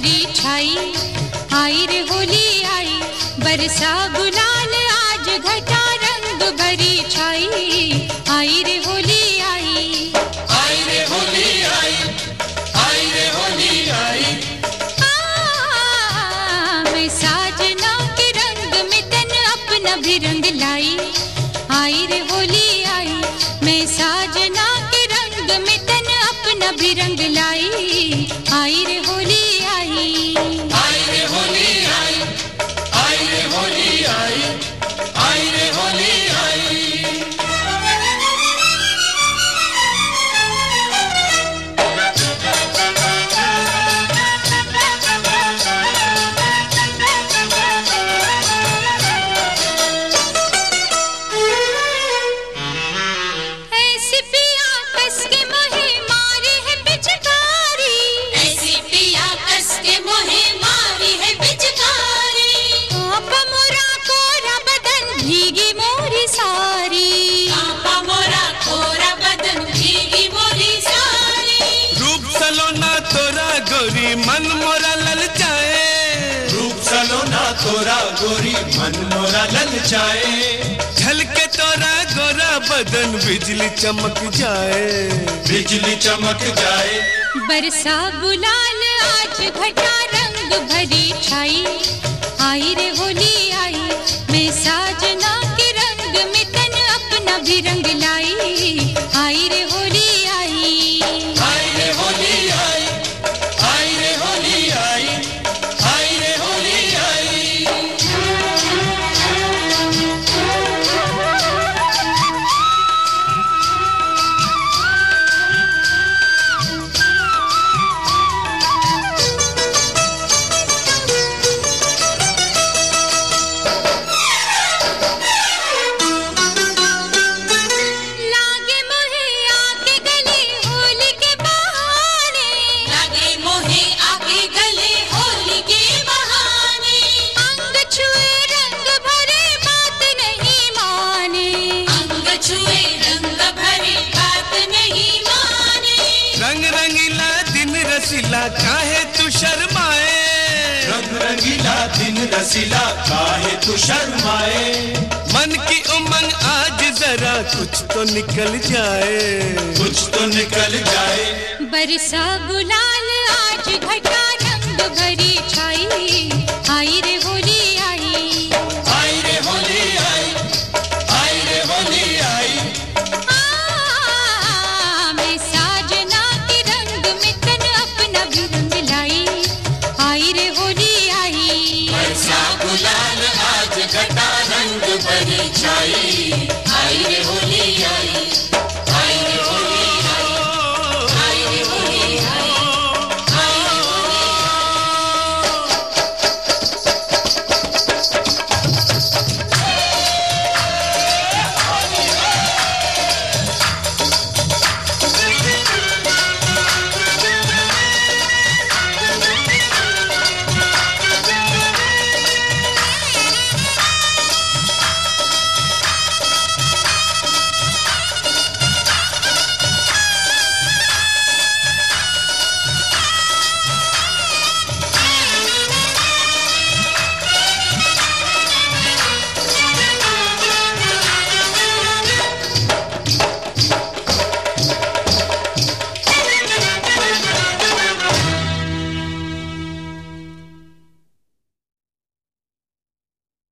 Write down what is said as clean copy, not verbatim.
भरी छाई, आई रे होली आई, बरसा गुलाल आज घटा रंग भरी छाई, आई रे होली आई, आई रे होली आई, आई रे होली आई। मैं साजना के रंग में तन अपना भी रंग लाई, आई रे होली आई, मैं साजना के रंग में तन अपना भी रंग लाई, आई रे होली आई, आई रे होली आई, आई रे होली आई, आई रे होली आई। ऐसी पिया कस के मोहे मारी है पिचकारी, ऐसी पिया कस के मोहे मारी है पिचकारी, कांपा मोरा कोरा बदन भीगी मोरी सारी, कांपा मोरा कोरा बदन भीगी मोरी सारी। रूप सलोना तोरा गोरी मन मोरा ललचाए, रूप सलोना तोरा गोरी मन मोरा ललचाए। झलके तोरा गोरा बदन बिजली चमक जाए, बिजली चमक जाए। बरसा गुलाल आज घटा रंग भरी छाई, आई रे होली आई, मैं साजना के रंग में तन अपना भी रंग लाई, आई रे होली आई, आई रे होली आई, आई रे होली आई, आई रे होली आई। लागे मोहे आके गले होली के बहाने, लगे मोहे आके गले होली के बहाने, अंग छुए रंग भरे बात नहीं माने, अंग छुए रंग भरे बात नहीं माने। रंग रंगीला दिन रसीला काहे तू शर्माए, रंग रंगीला दिन रसीला काहे तू शर्माए। मन की उमंग आज जरा कुछ तो निकल जाए, कुछ तो निकल जाए। बरसा गुलाल आज घटा रंग भरी छाई, आई रे होली आई, आई रे होली आई, आई रे होली आई। मैं साजना के रंग में तन अपना भी रंग लाई, आई रे होली आई, बरसा गुलाल आज घटा रंग भरी छाई।